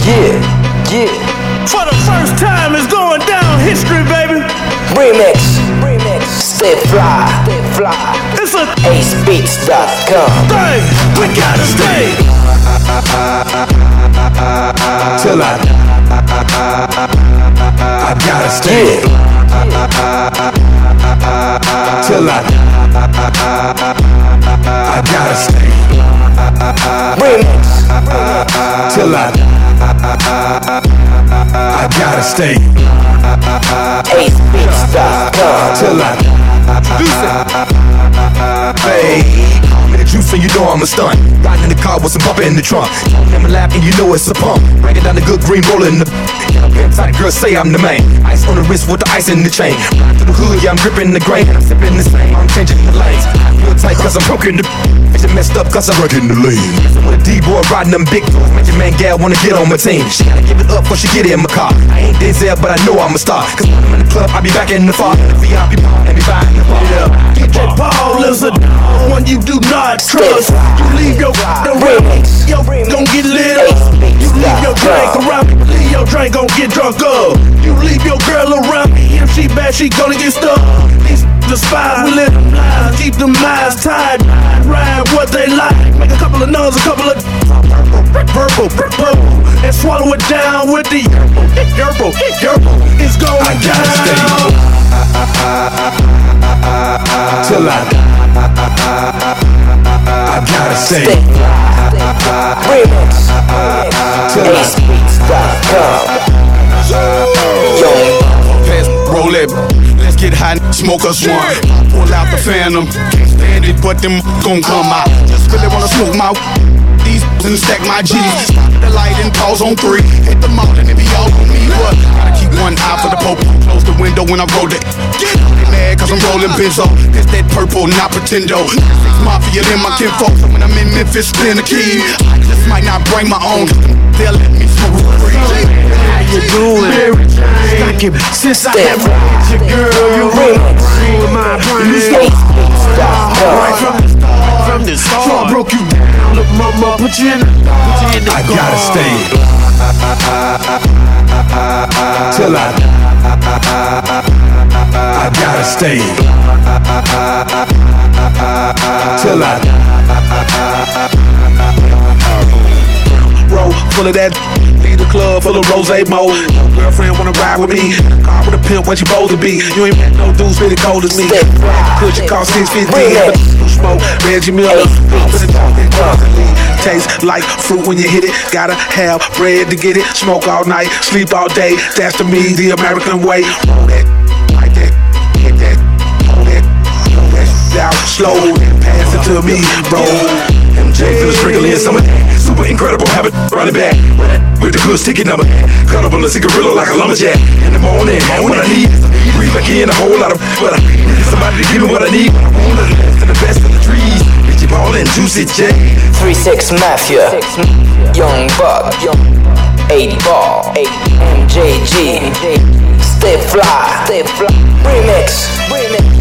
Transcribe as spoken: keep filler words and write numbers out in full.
Yeah, yeah. For the first time, it's going down history, baby. Remix, remix. Stay fly, stay fly. It's a ace beats dot com. thing. We gotta stay till I, I gotta stay. Yeah. Till I, I gotta stay. Remix, Till I, I gotta stay. ace beats dot com. Till I, hey, I'm in the juice and you know I'm a stunt. Riding in the car with some bumper in the trunk. I'm laughing, you know it's a pump. Breaking down the good green rolling the. Inside the girls say I'm the man. Ice on the wrist with the ice in the chain. Ride to the hood, yeah I'm gripping the grain. I'm sipping the same, I'm changing the lanes. I feel tight cause I'm broken the. Bitch messed up cause I'm working the lane. With a D-boy riding them big doors. Make your man gal wanna get on my team. She gotta give it up before she get in my car. I ain't Denzel but I know I'm a star. Cause when I'm in the club I be back in the far. The V I P bar and be buying the bar. D J Paul is a one you do not trust. You leave your around, yo gon' get lit up. You leave your drink around, leave your drink gon' get drunk up. You leave your girl around, if she bad she gonna get stuck. These despise, we let them lies, keep them eyes tied. Ride what they like, make a couple of nuns, a couple of purple, purple, and swallow it down with the yerbo, yerbo. It's going down. Till I, I gotta stay. Remix, Till I, ace beats dot com. Young Pass, roll it, let's get high, smoke us one. Pull out the phantom, can't stand it, but them gon' come out. Just really wanna smoke my these and stack my G's. Stop the light and pause on three. Hit the mall and it be all on me. But gotta keep one eye for the pope. Close the window when I roll it. Get mad cause I'm rolling benzo. It's that purple, not pretendo. Six mafia, then my kinfolk. So when I'm in Memphis, spin the key. I just might not bring my own. They'll let me smoke free. How you doing? Thinking since I have met your girl, you in my brain. ace beats dot Right com. from the start, from the start, I broke you down. Look, mama, put you in, put you in the I gotta car. stay. Till I, I gotta stay. Till I, Roll full of that. Leave the club full of rose mo. Girlfriend wanna ride with me. Car with a pimp when she supposed to be. You ain't met no dudes really cold as me. Could you cost six fifty? But you smoke Reggie Miller. Tastes like fruit when you hit it. Gotta have bread to get it. Smoke all night, sleep all day. That's to me the American way. Roll that, like that, hit that, hold that, roll that down slow and pass it to me, bro. M J for the sprinkle in some of that. Super incredible habit, running back with the good sticky number. Cut up on the cigarillo like a lumberjack. In the morning, when I need breathe back in a whole lot of. But I need somebody to give me what I need. I want the best of the best of the trees. Richie Ball and Juicy J. three six Mafia, Young Buck, eighty Ball, M J G, Stay Fly, Stay Fly, Remix, Remix.